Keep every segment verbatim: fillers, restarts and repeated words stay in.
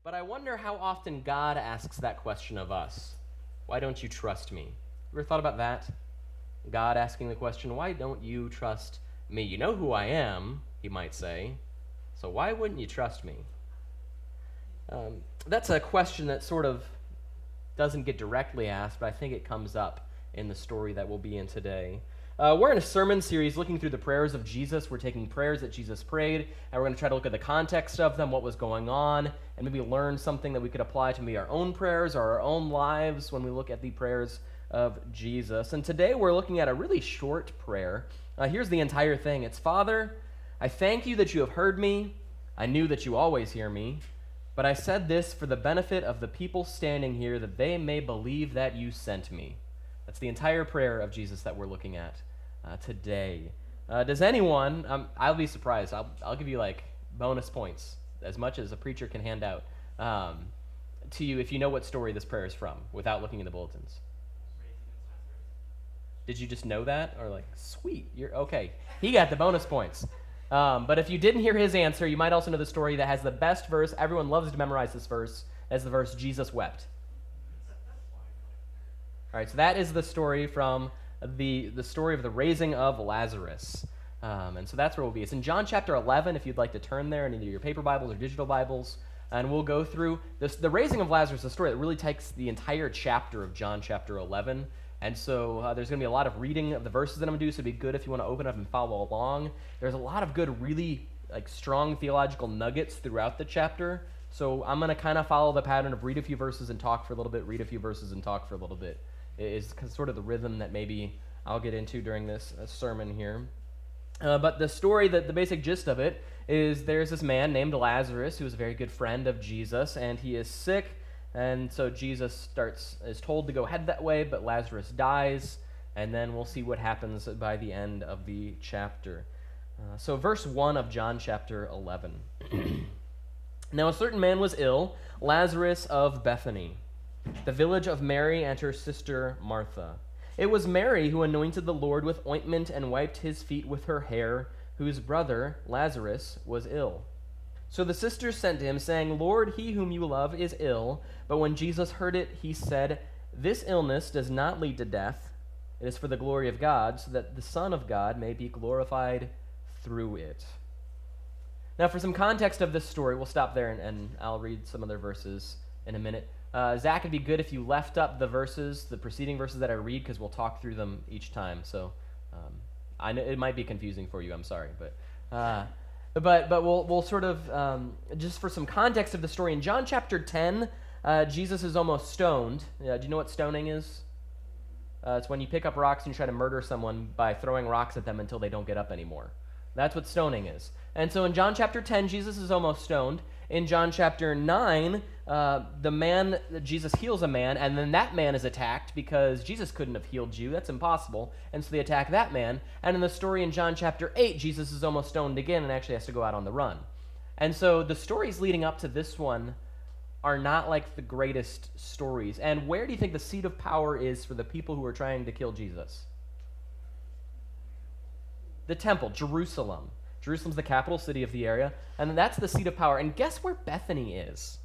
But I wonder how often God asks that question of us. Why don't you trust me? You ever thought about that? God asking the question, why don't you trust me? You know who I am, he might say, so why wouldn't you trust me? Um, that's a question that sort of doesn't get directly asked, but I think it comes up in the story that we'll be in today. Uh, we're in a sermon series looking through the prayers of Jesus. We're taking prayers that Jesus prayed, and we're going to try to look at the context of them, what was going on, and maybe learn something that we could apply to maybe our own prayers or our own lives when we look at the prayers of Jesus. And today we're looking at a really short prayer. Uh, here's the entire thing. It's, Father, I thank you that you have heard me. I knew that you always hear me. But I said this for the benefit of the people standing here, that they may believe that you sent me. That's the entire prayer of Jesus that we're looking at uh, today. Uh, does anyone, um, I'll be surprised, I'll, I'll give you like bonus points, as much as a preacher can hand out, um, to you if you know what story this prayer is from, without looking in the bulletins. Did you just know that? Or like, sweet, you're okay. He got the bonus points. Um, but if you didn't hear his answer, you might also know the story that has the best verse. Everyone loves to memorize this verse, as the verse, Jesus wept. All right, so that is the story from the, the story of the raising of Lazarus. Um, and so that's where we'll be. It's in John chapter eleven, if you'd like to turn there in either your paper Bibles or digital Bibles. And we'll go through this. The raising of Lazarus, a story that really takes the entire chapter of John chapter eleven. And so uh, there's going to be a lot of reading of the verses that I'm going to do, so it'd be good if you want to open up and follow along. There's a lot of good, really like strong theological nuggets throughout the chapter. So I'm going to kind of follow the pattern of read a few verses and talk for a little bit, read a few verses and talk for a little bit. It is sort of the rhythm that maybe I'll get into during this uh, sermon here. Uh, but the story, that the basic gist of it, is there's this man named Lazarus who is a very good friend of Jesus, and he is sick. And so Jesus starts is told to go head that way, but Lazarus dies, and then we'll see what happens by the end of the chapter. Uh, so verse one of John chapter eleven. Now a certain man was ill, Lazarus of Bethany, the village of Mary and her sister Martha. It was Mary who anointed the Lord with ointment and wiped his feet with her hair, whose brother Lazarus was ill. So the sisters sent to him, saying, Lord, he whom you love is ill. But when Jesus heard it, he said, This illness does not lead to death. It is for the glory of God, so that the Son of God may be glorified through it. Now, for some context of this story, we'll stop there, and, and I'll read some other verses in a minute. Uh, Zach, it'd be good if you left up the verses, the preceding verses that I read, because we'll talk through them each time. So um, I know it might be confusing for you. I'm sorry, but... Uh, But but we'll we'll sort of, um, just for some context of the story, in John chapter ten, uh, Jesus is almost stoned. Uh, do you know what stoning is? Uh, it's when you pick up rocks and you try to murder someone by throwing rocks at them until they don't get up anymore. That's what stoning is. And so in John chapter ten, Jesus is almost stoned. In John chapter nine, uh, the man, Jesus heals a man, and then that man is attacked because Jesus couldn't have healed you. That's impossible. And so they attack that man. And in the story in John chapter eight, Jesus is almost stoned again and actually has to go out on the run. And so the stories leading up to this one are not like the greatest stories. And where do you think the seat of power is for the people who are trying to kill Jesus? The temple, Jerusalem. Jerusalem's the capital city of the area, and that's the seat of power. And guess where Bethany is?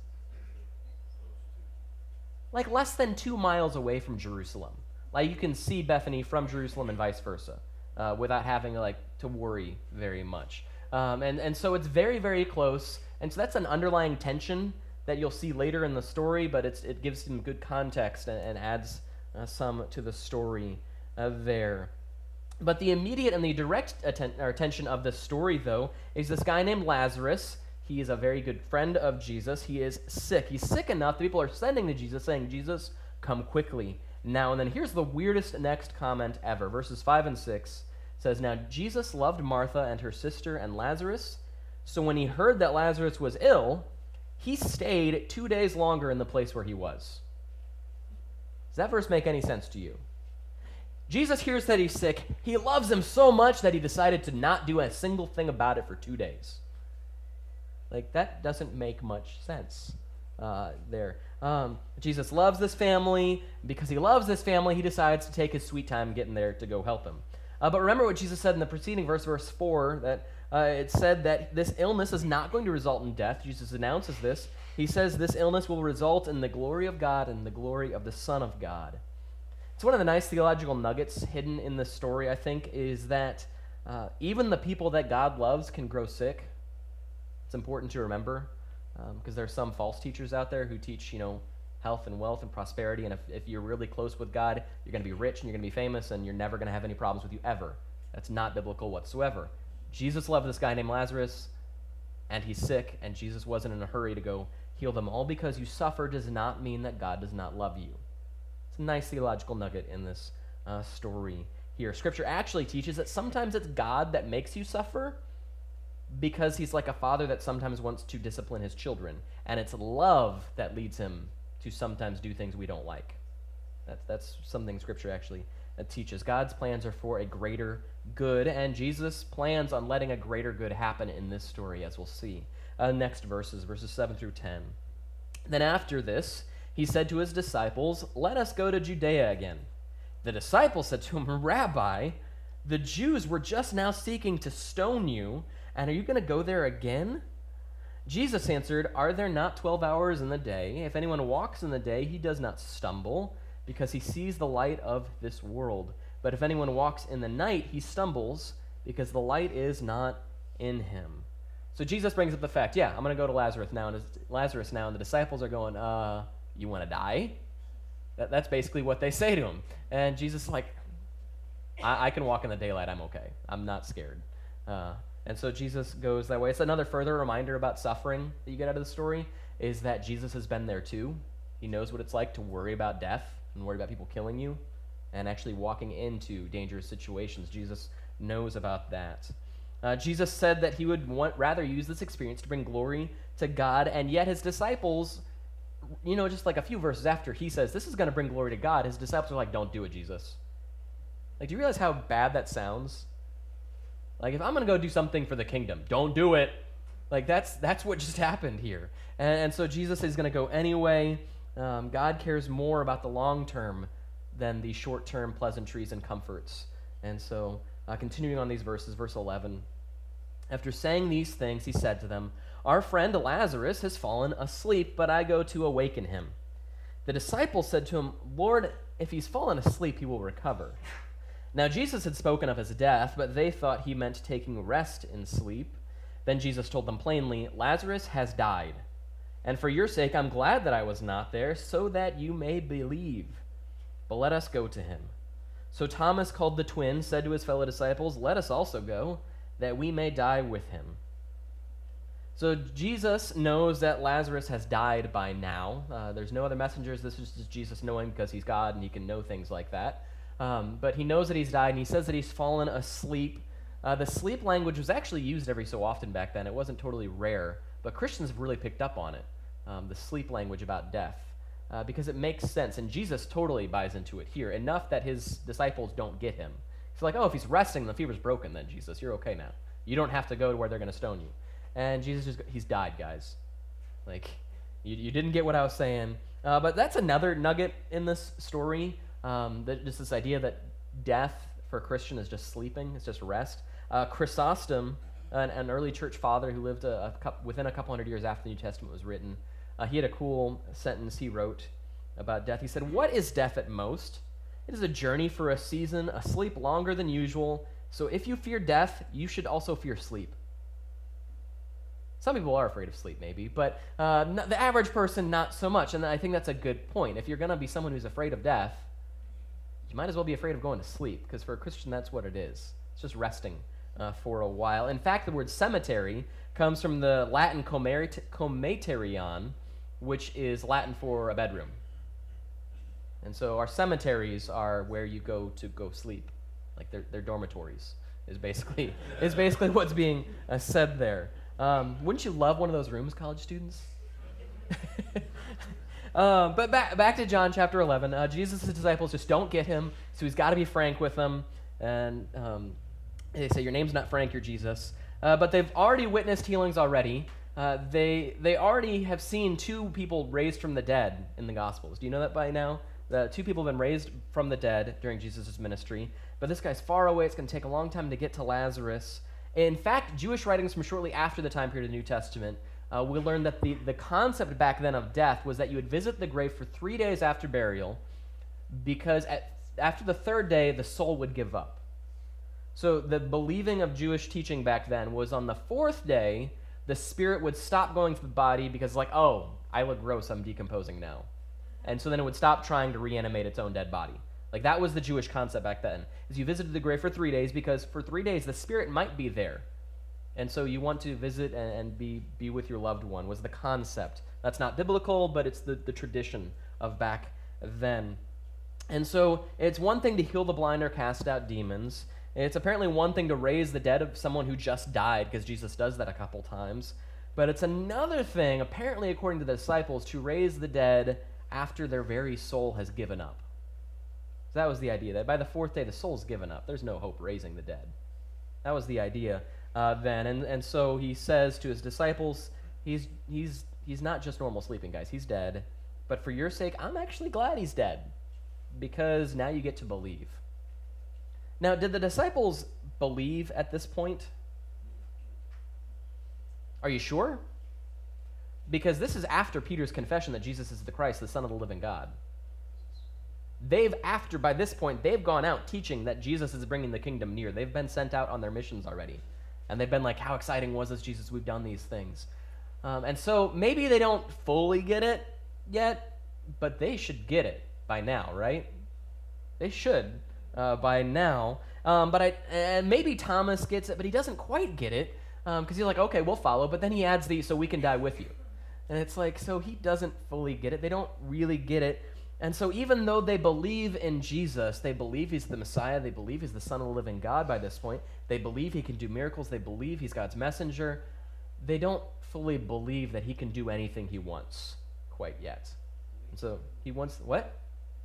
Like less than two miles away from Jerusalem. Like you can see Bethany from Jerusalem and vice versa, uh, without having like to worry very much. Um, and, and so it's very, very close. And so that's an underlying tension that you'll see later in the story, but it's, it gives some good context and, and adds uh, some to the story uh, there. But the immediate and the direct atten- or attention of this story, though, is this guy named Lazarus. He is a very good friend of Jesus. He is sick. He's sick enough that people are sending to Jesus, saying, Jesus, come quickly. Now, and then here's the weirdest next comment ever. Verses five and six says, Now Jesus loved Martha and her sister and Lazarus. So when he heard that Lazarus was ill, he stayed two days longer in the place where he was. Does that verse make any sense to you? Jesus hears that he's sick. He loves him so much that he decided to not do a single thing about it for two days. Like, that doesn't make much sense uh, there. Um, Jesus loves this family. Because he loves this family, he decides to take his sweet time getting there to go help him. Uh, but remember what Jesus said in the preceding verse, verse four, that uh, it said that this illness is not going to result in death. Jesus announces this. He says this illness will result in the glory of God and the glory of the Son of God. It's one of the nice theological nuggets hidden in this story, I think, is that uh, even the people that God loves can grow sick. It's important to remember because um, there are some false teachers out there who teach, you know, health and wealth and prosperity, and if, if you're really close with God, you're going to be rich and you're going to be famous and you're never going to have any problems with you ever. That's not biblical whatsoever. Jesus loved this guy named Lazarus, and he's sick, and Jesus wasn't in a hurry to go heal them. All because you suffer does not mean that God does not love you. It's a nice theological nugget in this uh, story here. Scripture actually teaches that sometimes it's God that makes you suffer because he's like a father that sometimes wants to discipline his children, and it's love that leads him to sometimes do things we don't like. That's, that's something Scripture actually uh, teaches. God's plans are for a greater good, and Jesus plans on letting a greater good happen in this story, as we'll see. Uh, next verses, verses seven through ten. Then after this, he said to his disciples, "Let us go to Judea again." The disciples said to him, "Rabbi, the Jews were just now seeking to stone you, and are you going to go there again?" Jesus answered, "Are there not twelve hours in the day? If anyone walks in the day, he does not stumble, because he sees the light of this world. But if anyone walks in the night, he stumbles, because the light is not in him." So Jesus brings up the fact, yeah, I'm going to go to Lazarus now, and Lazarus now, and the disciples are going, uh, you want to die? That, that's basically what they say to him. And Jesus is like, I, I can walk in the daylight, I'm okay. I'm not scared. Uh, And so Jesus goes that way. It's another further reminder about suffering that you get out of the story, is that Jesus has been there too. He knows what it's like to worry about death and worry about people killing you and actually walking into dangerous situations. Jesus knows about that. Uh, Jesus said that he would want, rather use this experience to bring glory to God, and yet his disciples, you know, just like a few verses after he says this is going to bring glory to God, his disciples are like, "Don't do it, Jesus." Like, do you realize how bad that sounds? Like, if I'm going to go do something for the kingdom, don't do it. Like, that's that's what just happened here. And, and so Jesus is going to go anyway. Um, God cares more about the long term than the short-term pleasantries and comforts. And so, uh, continuing on these verses, verse eleven, after saying these things, he said to them, "Our friend Lazarus has fallen asleep, but I go to awaken him." The disciples said to him, "Lord, if he's fallen asleep, he will recover." Now Jesus had spoken of his death, but they thought he meant taking rest in sleep. Then Jesus told them plainly, "Lazarus has died, and for your sake I'm glad that I was not there, so that you may believe. But let us go to him." So Thomas, called the twin, said to his fellow disciples, "Let us also go, that we may die with him." So Jesus knows that Lazarus has died by now. Uh, there's no other messengers. This is just Jesus knowing, because he's God and he can know things like that. Um, but he knows that he's died, and he says that he's fallen asleep. Uh, the sleep language was actually used every so often back then. It wasn't totally rare, but Christians have really picked up on it, um, the sleep language about death, uh, because it makes sense, and Jesus totally buys into it here, enough that his disciples don't get him. He's like, "Oh, if he's resting, the fever's broken then, Jesus. You're okay now. You don't have to go to where they're going to stone you." And Jesus just, he's died, guys. Like, you, you didn't get what I was saying. Uh, but that's another nugget in this story. Um, that, just this idea that death for a Christian is just sleeping, it's just rest. Uh, Chrysostom, an, an early church father who lived a, a couple, within a couple hundred years after the New Testament was written, uh, he had a cool sentence he wrote about death. He said, "What is death at most? It is a journey for a season, a sleep longer than usual. So if you fear death, you should also fear sleep." Some people are afraid of sleep, maybe, but uh, not, the average person, not so much. And I think that's a good point. If you're going to be someone who's afraid of death, you might as well be afraid of going to sleep, because for a Christian, that's what it is. It's just resting uh, for a while. In fact, the word cemetery comes from the Latin comaterion, which is Latin for a bedroom. And so our cemeteries are where you go to go sleep. Like they're, they're dormitories, is basically, is basically what's being uh, said there. Um, wouldn't you love one of those rooms, college students? Um, but back back to John chapter eleven. Uh, Jesus' disciples just don't get him, so he's got to be frank with them. And um, they say, "Your name's not Frank, you're Jesus." Uh, but they've already witnessed healings already. Uh, they they already have seen two people raised from the dead in the Gospels. Do you know that by now? The two people have been raised from the dead during Jesus' ministry. But this guy's far away. It's going to take a long time to get to Lazarus. In fact, Jewish writings from shortly after the time period of the New Testament uh, we learn that the, the concept back then of death was that you would visit the grave for three days after burial, because at, after the third day, the soul would give up. So the believing of Jewish teaching back then was on the fourth day, the spirit would stop going to the body because, like, oh, I look gross, I'm decomposing now. And so then it would stop trying to reanimate its own dead body. Like, that was the Jewish concept back then, is you visited the grave for three days because for three days the spirit might be there. And so you want to visit and, and be, be with your loved one, was the concept. That's not biblical, but it's the, the tradition of back then. And so it's one thing to heal the blind or cast out demons. It's apparently one thing to raise the dead of someone who just died, because Jesus does that a couple times. But it's another thing, apparently according to the disciples, to raise the dead after their very soul has given up. So that was the idea, that by the fourth day the soul's given up. There's no hope raising the dead. That was the idea uh, then. And, and so he says to his disciples, he's, he's, he's not just normal sleeping, guys. He's dead. But for your sake, I'm actually glad he's dead, because now you get to believe. Now, did the disciples believe at this point? Are you sure? Because this is after Peter's confession that Jesus is the Christ, the Son of the living God. They've, after, by this point, they've gone out teaching that Jesus is bringing the kingdom near. They've been sent out on their missions already. And they've been like, how exciting was this, Jesus? We've done these things. Um, and so maybe they don't fully get it yet, but they should get it by now, right? They should. Uh, by now, um, but I and maybe Thomas gets it, but he doesn't quite get it, because um, he's like, okay, we'll follow, but then he adds the, so we can die with you. And it's like, so he doesn't fully get it. They don't really get it. And so even though they believe in Jesus, they believe he's the Messiah, they believe he's the Son of the living God by this point, they believe he can do miracles, they believe he's God's messenger, they don't fully believe that he can do anything he wants quite yet. And so he wants, what?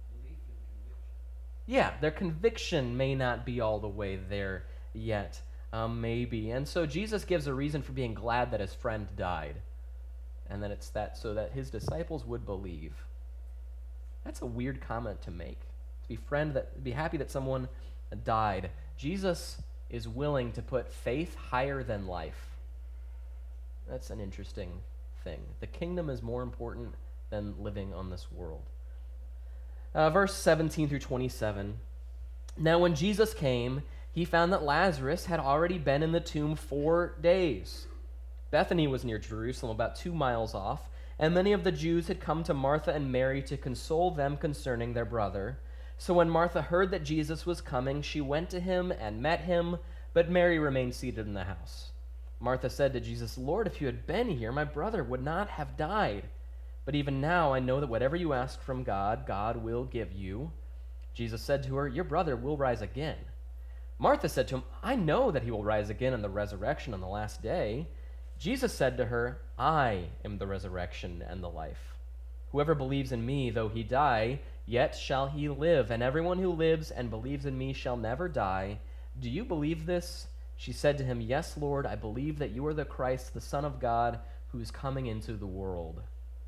Yeah, their conviction may not be all the way there yet, um, maybe. And so Jesus gives a reason for being glad that his friend died. And then it's that so that his disciples would believe. That's a weird comment to make. To be friend that be happy that someone died. Jesus is willing to put faith higher than life. That's an interesting thing. The kingdom is more important than living on this world. Uh, verse seventeen through twenty-seven. Now when Jesus came, he found that Lazarus had already been in the tomb four days. Bethany was near Jerusalem, about two miles off, and many of the Jews had come to Martha and Mary to console them concerning their brother. So when Martha heard that Jesus was coming, she went to him and met him, but Mary remained seated in the house. Martha said to Jesus, Lord, if you had been here, my brother would not have died. But even now I know that whatever you ask from God, God will give you. Jesus said to her, your brother will rise again. Martha said to him, I know that he will rise again in the resurrection on the last day. Jesus said to her, I am the resurrection and the life. Whoever believes in me, though he die, yet shall he live, and everyone who lives and believes in me shall never die. Do you believe this? She said to him, Yes, Lord, I believe that you are the Christ, the Son of God, who is coming into the world.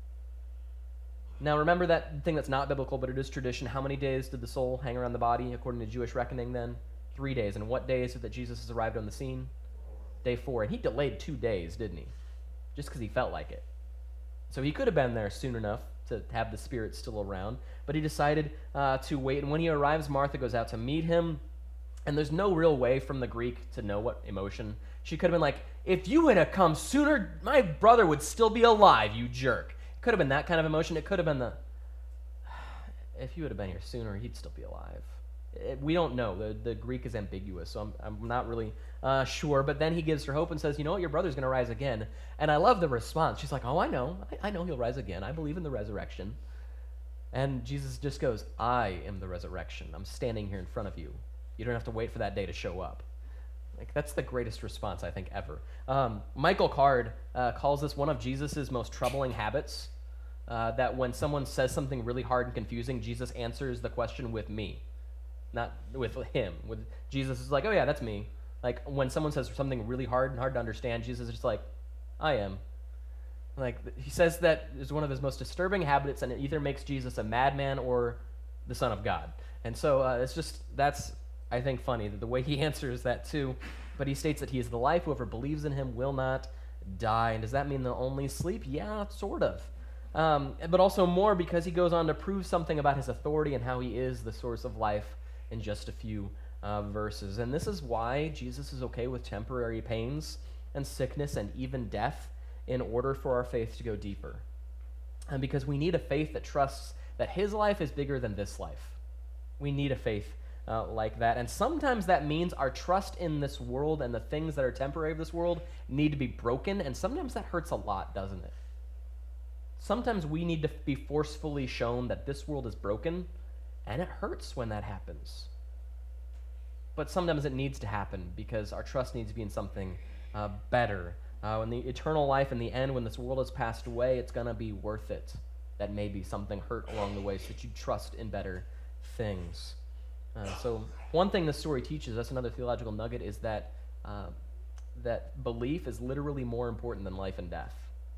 Now remember that thing that's not biblical, but it is tradition. How many days did the soul hang around the body according to Jewish reckoning then? Three days. And what day is it that Jesus has arrived on the scene? Day four. And he delayed two days, didn't he? Just because he felt like it. So he could have been there soon enough to have the spirit still around, but he decided uh, to wait. And when he arrives, Martha goes out to meet him. And there's no real way from the Greek to know what emotion. She could have been like, if you had have come sooner, my brother would still be alive, you jerk. Could have been that kind of emotion. It could have been the, if you would have been here sooner, he'd still be alive. It, we don't know. The, the Greek is ambiguous, so I'm, I'm not really uh, sure. But then he gives her hope and says, you know what, your brother's going to rise again. And I love the response. She's like, oh, I know. I, I know he'll rise again. I believe in the resurrection. And Jesus just goes, I am the resurrection. I'm standing here in front of you. You don't have to wait for that day to show up. Like, that's the greatest response, I think, ever. Um, Michael Card uh, calls this one of Jesus' most troubling habits, uh, that when someone says something really hard and confusing, Jesus answers the question with me, not with him. With Jesus is like, oh yeah, that's me. Like, when someone says something really hard and hard to understand, Jesus is just like, I am. Like, he says that is one of his most disturbing habits, and it either makes Jesus a madman or the Son of God. And so uh, it's just, that's... I think funny that the way he answers that too, but he states that he is the life. Whoever believes in him will not die. And does that mean they'll only sleep? Yeah, sort of. Um, but also more because he goes on to prove something about his authority and how he is the source of life in just a few uh, verses. And this is why Jesus is okay with temporary pains and sickness and even death in order for our faith to go deeper. And because we need a faith that trusts that his life is bigger than this life. We need a faith uh, like that. And sometimes that means our trust in this world and the things that are temporary of this world need to be broken. And sometimes that hurts a lot, doesn't it? Sometimes we need to be forcefully shown that this world is broken, and it hurts when that happens. But sometimes it needs to happen because our trust needs to be in something uh, better. Uh, when the eternal life in the end, when this world has passed away, it's going to be worth it. That maybe something hurt along the way so that you trust in better things. Uh, so one thing this story teaches us, another theological nugget, is that uh, that belief is literally more important than life and death.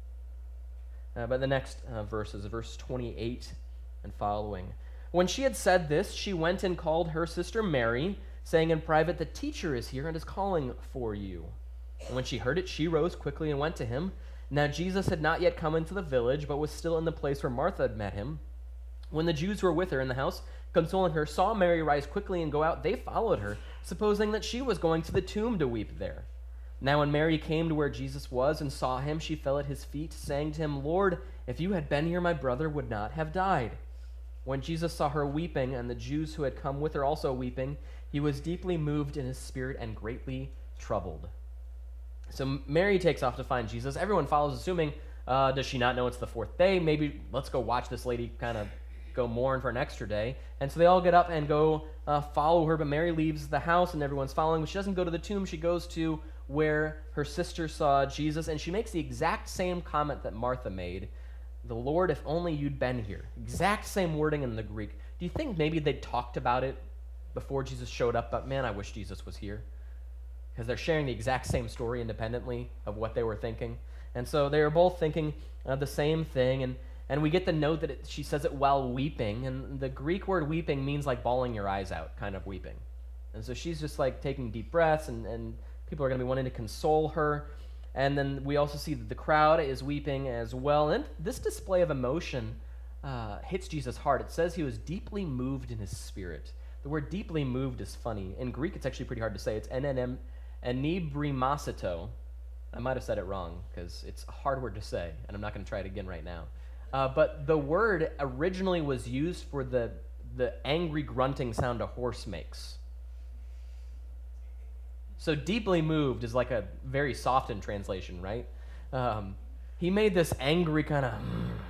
Uh, but the next uh, verse is verse twenty-eight and following. When she had said this, she went and called her sister Mary, saying in private, "The teacher is here and is calling for you." And when she heard it, she rose quickly and went to him. Now Jesus had not yet come into the village, but was still in the place where Martha had met him. When the Jews who were with her in the house, consoling her, saw Mary rise quickly and go out, they followed her, supposing that she was going to the tomb to weep there. Now when Mary came to where Jesus was and saw him, she fell at his feet, saying to him, "Lord, if you had been here, my brother would not have died." When Jesus saw her weeping, and the Jews who had come with her also weeping, he was deeply moved in his spirit and greatly troubled. So Mary takes off to find Jesus. Everyone follows, assuming, uh, does she not know it's the fourth day? Maybe let's go watch this lady kind of go mourn for an extra day. And so they all get up and go uh, follow her, but Mary leaves the house and everyone's following. But she doesn't go to the tomb. She goes to where her sister saw Jesus, and she makes the exact same comment that Martha made. "The Lord, if only you'd been here." Exact same wording in the Greek. Do you think maybe they talked about it before Jesus showed up? But man, I wish Jesus was here. Because they're sharing the exact same story independently of what they were thinking. And so they were both thinking uh, the same thing. And, and we get the note that it, she says it while weeping. And the Greek word weeping means like bawling your eyes out, kind of weeping. And so she's just like taking deep breaths, and, and people are going to be wanting to console her. And then we also see that the crowd is weeping as well. And this display of emotion uh, hits Jesus hard. It says he was deeply moved in his spirit. The word deeply moved is funny. In Greek, it's actually pretty hard to say. It's N N M. Enibrimaceto. I might have said it wrong because it's a hard word to say, and I'm not going to try it again right now. Uh, but the word originally was used for the, the angry grunting sound a horse makes. So deeply moved is like a very softened translation, right? Um, he made this angry kind of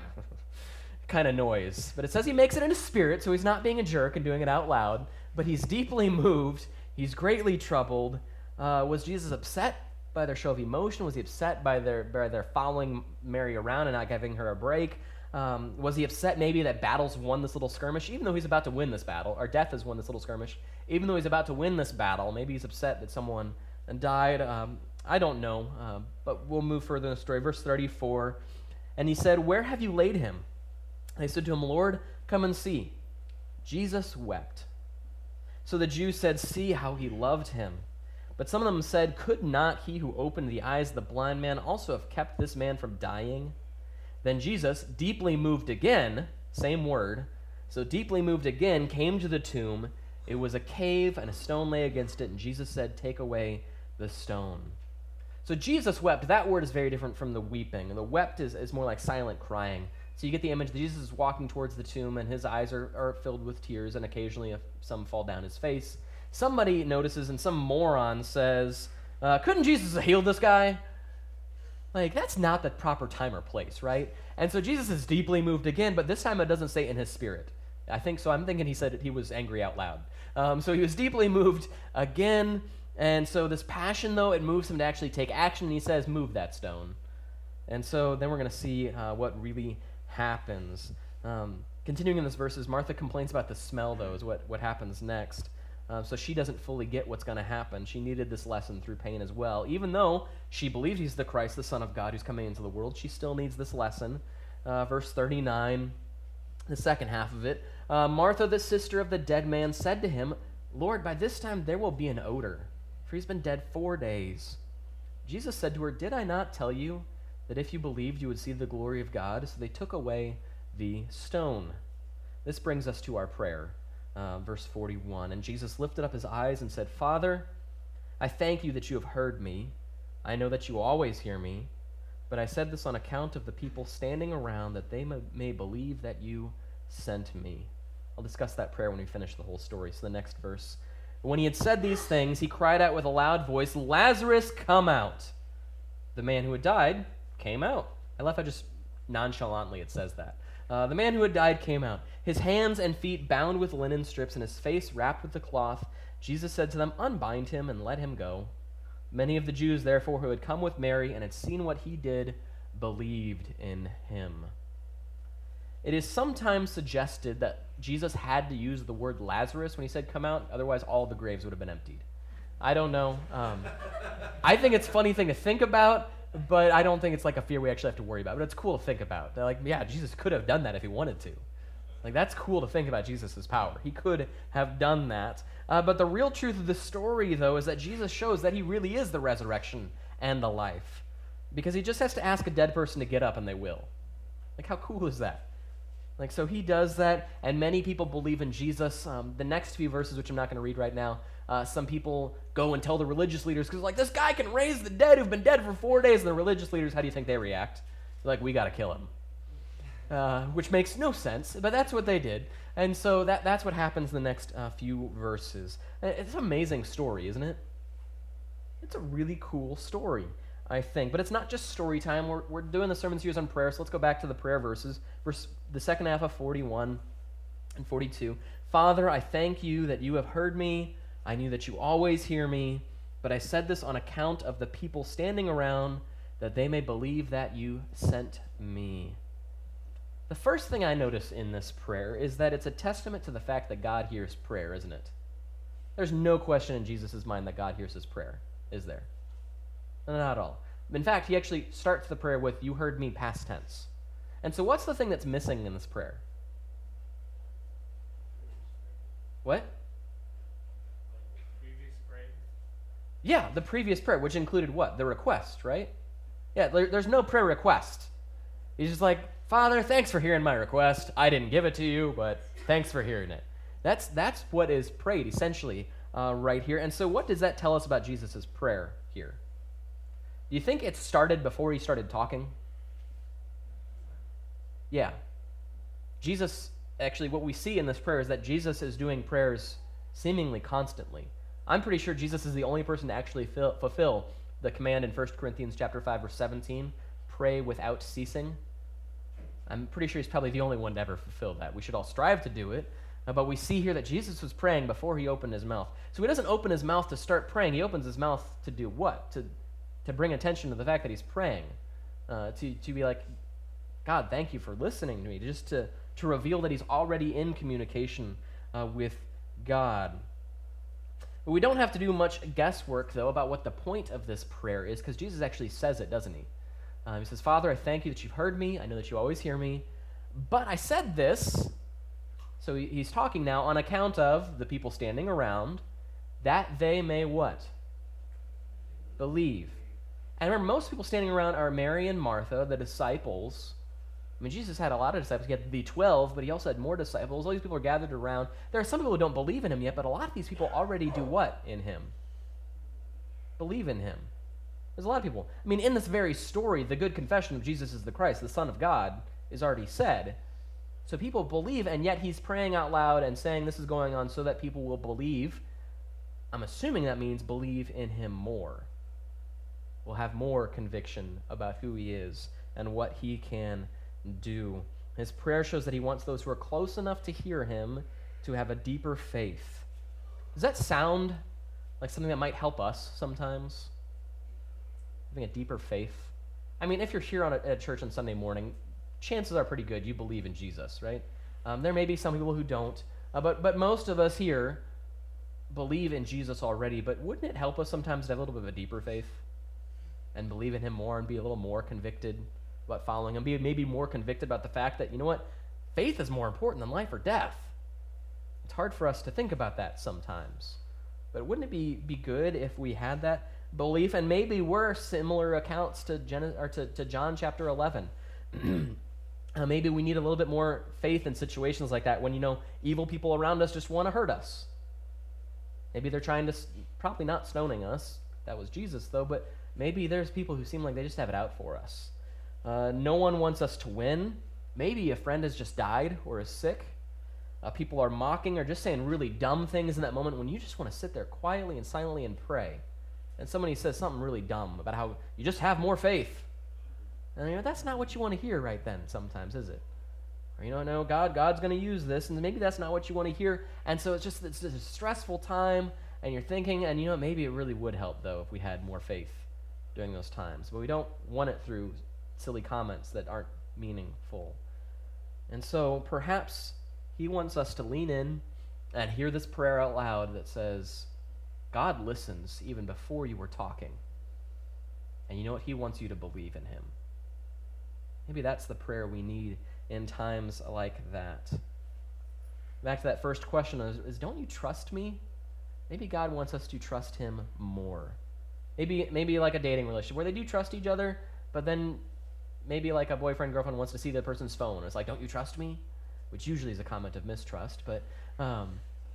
kind of noise, but it says he makes it in his spirit, so he's not being a jerk and doing it out loud, but he's deeply moved. He's greatly troubled. Uh, was Jesus upset by their show of emotion? Was he upset by their by their following Mary around and not giving her a break? Um, was he upset maybe that battle's won this little skirmish, even though he's about to win this battle, or death has won this little skirmish, even though he's about to win this battle? Maybe he's upset that someone died. Um, I don't know, uh, but we'll move further in the story. Verse thirty-four, and he said, "Where have you laid him?" They said to him, "Lord, come and see." Jesus wept. So the Jews said, "See how he loved him." But some of them said, "Could not he who opened the eyes of the blind man also have kept this man from dying?" Then Jesus, deeply moved again, same word, so deeply moved again, came to the tomb. It was a cave, and a stone lay against it, and Jesus said, "Take away the stone." So Jesus wept. That word is very different from the weeping. And the wept is, is more like silent crying. So you get the image that Jesus is walking towards the tomb, and his eyes are, are filled with tears, and occasionally some fall down his face. Somebody notices, and some moron says, uh, couldn't Jesus have healed this guy? Like, that's not the proper time or place, right? And so Jesus is deeply moved again, but this time it doesn't say in his spirit. I think so. I'm thinking he said he was angry out loud. Um, so he was deeply moved again, and so this passion, though, it moves him to actually take action, and he says, "Move that stone." And so then we're going to see uh, what really happens. Um, continuing in this verses, Martha complains about the smell, though, is what, what happens next. Uh, so she doesn't fully get what's going to happen. She needed this lesson through pain as well. Even though she believes he's the Christ, the Son of God, who's coming into the world, she still needs this lesson. Uh, verse thirty-nine, the second half of it. Uh, Martha, the sister of the dead man, said to him, "Lord, by this time there will be an odor, for he's been dead four days." Jesus said to her, "Did I not tell you that if you believed you would see the glory of God?" So they took away the stone. This brings us to our prayer, uh, verse forty-one. And Jesus lifted up his eyes and said, "Father, I thank you that you have heard me. I know that you always hear me, but I said this on account of the people standing around, that they may, may believe that you sent me." I'll discuss that prayer when we finish the whole story. So the next verse. When he had said these things, he cried out with a loud voice, "Lazarus, come out!" The man who had died came out. I love how just nonchalantly it says that. Uh, the man who had died came out, his hands and feet bound with linen strips and his face wrapped with the cloth. Jesus said to them, "Unbind him and let him go." Many of the Jews, therefore, who had come with Mary and had seen what he did, believed in him. It is sometimes suggested that Jesus had to use the word Lazarus when he said come out, otherwise all the graves would have been emptied. I don't know. Um, I think it's a funny thing to think about, but I don't think it's like a fear we actually have to worry about. But it's cool to think about. They're like, yeah, Jesus could have done that if he wanted to. Like, that's cool to think about Jesus' power. He could have done that. Uh, but the real truth of the story, though, is that Jesus shows that he really is the resurrection and the life. Because he just has to ask a dead person to get up and they will. Like, how cool is that? Like, so he does that, and many people believe in Jesus. Um, the next few verses, which I'm not going to read right now, uh, some people go and tell the religious leaders, because like, this guy can raise the dead who've been dead for four days, and the religious leaders, how do you think they react? They're like, we got to kill him. Uh, which makes no sense, but that's what they did. And so that that's what happens in the next uh, few verses. It's an amazing story, isn't it? It's a really cool story, I think. But it's not just story time. We're, we're doing the sermon series on prayer, so let's go back to the prayer verses. Verse, the second half of forty-one and forty-two. "Father, I thank you that you have heard me. I knew that you always hear me, but I said this on account of the people standing around, that they may believe that you sent me." The first thing I notice in this prayer is that it's a testament to the fact that God hears prayer, isn't it? There's no question in Jesus' mind that God hears his prayer, is there? Not at all. In fact, he actually starts the prayer with, "You heard me," past tense. And so what's the thing that's missing in this prayer? What? Previous prayer. Yeah, the previous prayer, which included what? The request, right? Yeah, there, there's no prayer request. He's just like, "Father, thanks for hearing my request. I didn't give it to you, but thanks for hearing it." That's that's what is prayed, essentially, uh, right here. And so what does that tell us about Jesus' prayer here? Do you think it started before he started talking? Yeah. Jesus, actually, what we see in this prayer is that Jesus is doing prayers seemingly constantly. I'm pretty sure Jesus is the only person to actually fill, fulfill the command in First Corinthians chapter five, verse seventeen, pray without ceasing. I'm pretty sure he's probably the only one to ever fulfill that. We should all strive to do it, uh, but we see here that Jesus was praying before he opened his mouth. So he doesn't open his mouth to start praying. He opens his mouth to do what? To to bring attention to the fact that he's praying, uh, to, to be like, "God, thank you for listening to me," just to, to reveal that he's already in communication uh, with God. But we don't have to do much guesswork, though, about what the point of this prayer is, because Jesus actually says it, doesn't he? Uh, he says, "Father, I thank you that you've heard me. I know that you always hear me. But I said this," so he, he's talking now on account of the people standing around, "that they may" what? Believe. And remember, most people standing around are Mary and Martha, the disciples. I mean, Jesus had a lot of disciples. He had the twelve, but he also had more disciples. All these people are gathered around. There are some people who don't believe in him yet, but a lot of these people already do what in him? Believe in him. There's a lot of people. I mean, in this very story, the good confession of Jesus is the Christ, the Son of God, is already said. So people believe, and yet he's praying out loud and saying this is going on so that people will believe. I'm assuming that means believe in him more. We'll have more conviction about who he is and what he can do. His prayer shows that he wants those who are close enough to hear him to have a deeper faith. Does that sound like something that might help us sometimes? Having a deeper faith? I mean, if you're here on a, at church on Sunday morning, chances are pretty good you believe in Jesus, right? Um, there may be some people who don't, uh, but but most of us here believe in Jesus already, but wouldn't it help us sometimes to have a little bit of a deeper faith and believe in him more and be a little more convicted about following him, be maybe more convicted about the fact that, you know what, faith is more important than life or death. It's hard for us to think about that sometimes. But wouldn't it be, be good if we had that? belief, and maybe we're similar accounts to, Gen- or to, to John chapter eleven. uh, maybe we need a little bit more faith in situations like that when, you know, evil people around us just want to hurt us. Maybe they're trying to, probably not stoning us. That was Jesus, though, but maybe there's people who seem like they just have it out for us. Uh, no one wants us to win. Maybe a friend has just died or is sick. Uh, people are mocking or just saying really dumb things in that moment when you just want to sit there quietly and silently and pray. And somebody says something really dumb about how you just have more faith. And you know, that's not what you want to hear right then sometimes, is it? Or, you know, no, God, God's going to use this, and maybe that's not what you want to hear. And so it's just, it's just a stressful time, and you're thinking, and you know, maybe it really would help, though, if we had more faith during those times. But we don't want it through silly comments that aren't meaningful. And so perhaps he wants us to lean in and hear this prayer out loud that says, God listens even before you were talking. And you know what? He wants you to believe in him. Maybe that's the prayer we need in times like that. Back to that first question is, is don't you trust me? Maybe God wants us to trust him more. Maybe maybe like a dating relationship where they do trust each other, but then maybe like a boyfriend, girlfriend wants to see the person's phone. It's like, don't you trust me? Which usually is a comment of mistrust, but um,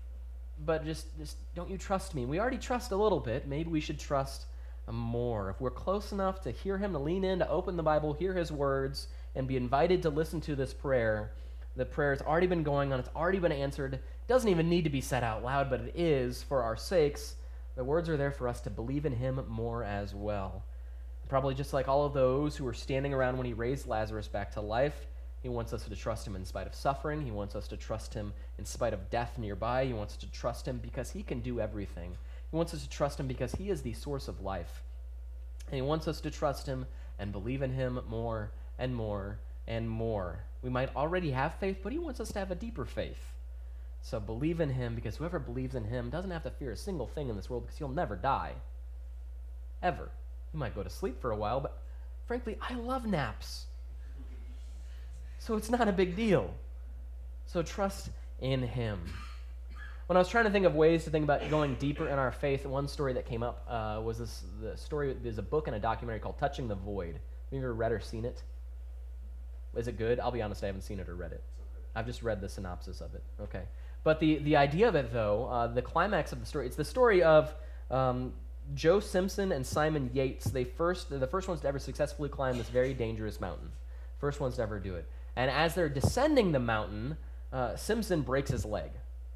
but just, just don't you trust me? We already trust a little bit. Maybe we should trust more. If we're close enough to hear him, to lean in, to open the Bible, hear his words, and be invited to listen to this prayer, the prayer's already been going on, it's already been answered. It doesn't even need to be said out loud, but it is for our sakes. The words are there for us to believe in him more as well. Probably just like all of those who were standing around when he raised Lazarus back to life, he wants us to trust him in spite of suffering. He wants us to trust him in spite of death nearby. He wants us to trust him because he can do everything. He wants us to trust him because he is the source of life. And he wants us to trust him and believe in him more and more and more. We might already have faith, but he wants us to have a deeper faith. So believe in him, because whoever believes in him doesn't have to fear a single thing in this world, because he'll never die. Ever. You might go to sleep for a while, but frankly, I love naps. So it's not a big deal. So trust in him. When I was trying to think of ways to think about going deeper in our faith, one story that came up uh, was this the story, there's a book and a documentary called Touching the Void. Have you ever read or seen it? Is it good? I'll be honest, I haven't seen it or read it. I've just read the synopsis of it. Okay. But the, the idea of it, though, uh, the climax of the story, it's the story of um, Joe Simpson and Simon Yates. They first, they're the first ones to ever successfully climb this very dangerous mountain. First ones to ever do it. And as they're descending the mountain, uh, Simpson breaks his leg.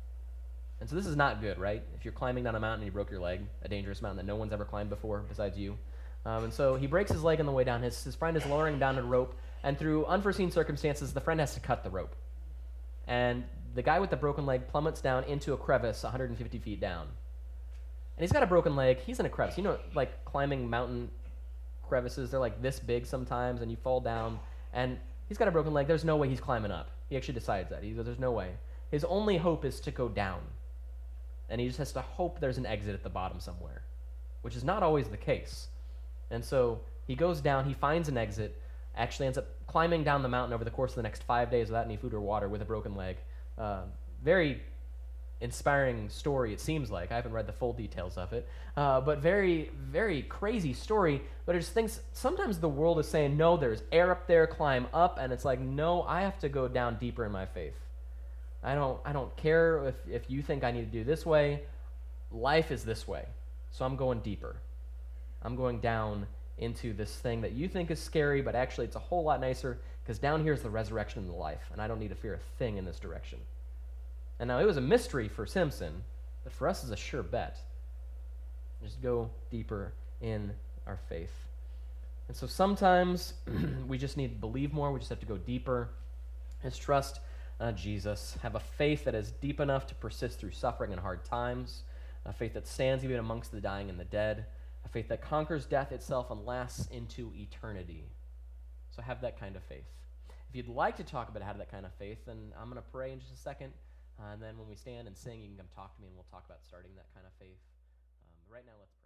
And so this is not good, right? If you're climbing down a mountain and you broke your leg, a dangerous mountain that no one's ever climbed before besides you. Um, and so he breaks his leg on the way down. His, his friend is lowering him down a rope, and through unforeseen circumstances, the friend has to cut the rope. And the guy with the broken leg plummets down into a crevice one hundred fifty feet down. And he's got a broken leg. He's in a crevice. You know, like climbing mountain crevices, they're like this big sometimes, and you fall down. And he's got a broken leg. There's no way he's climbing up. He actually decides that. He goes, there's no way. His only hope is to go down. And he just has to hope there's an exit at the bottom somewhere, which is not always the case. And so he goes down, he finds an exit, actually ends up climbing down the mountain over the course of the next five days without any food or water with a broken leg. Uh, very inspiring story, it seems like. I haven't read the full details of it. Uh, but very, very crazy story. But it just thinks sometimes the world is saying, no, there's air up there, climb up. And it's like, no, I have to go down deeper in my faith. I don't I don't care if, if you think I need to do this way. Life is this way. So I'm going deeper. I'm going down into this thing that you think is scary, but actually it's a whole lot nicer, because down here is the resurrection and the life, and I don't need to fear a thing in this direction. And now it was a mystery for Simpson, but for us it's a sure bet. Just go deeper in our faith. And so sometimes we just need to believe more. We just have to go deeper. Just trust Uh, Jesus, have a faith that is deep enough to persist through suffering and hard times, a faith that stands even amongst the dying and the dead, a faith that conquers death itself and lasts into eternity. So have that kind of faith. If you'd like to talk about how to have that kind of faith, then I'm going to pray in just a second, uh, and then when we stand and sing, you can come talk to me, and we'll talk about starting that kind of faith. Um, right now, let's pray.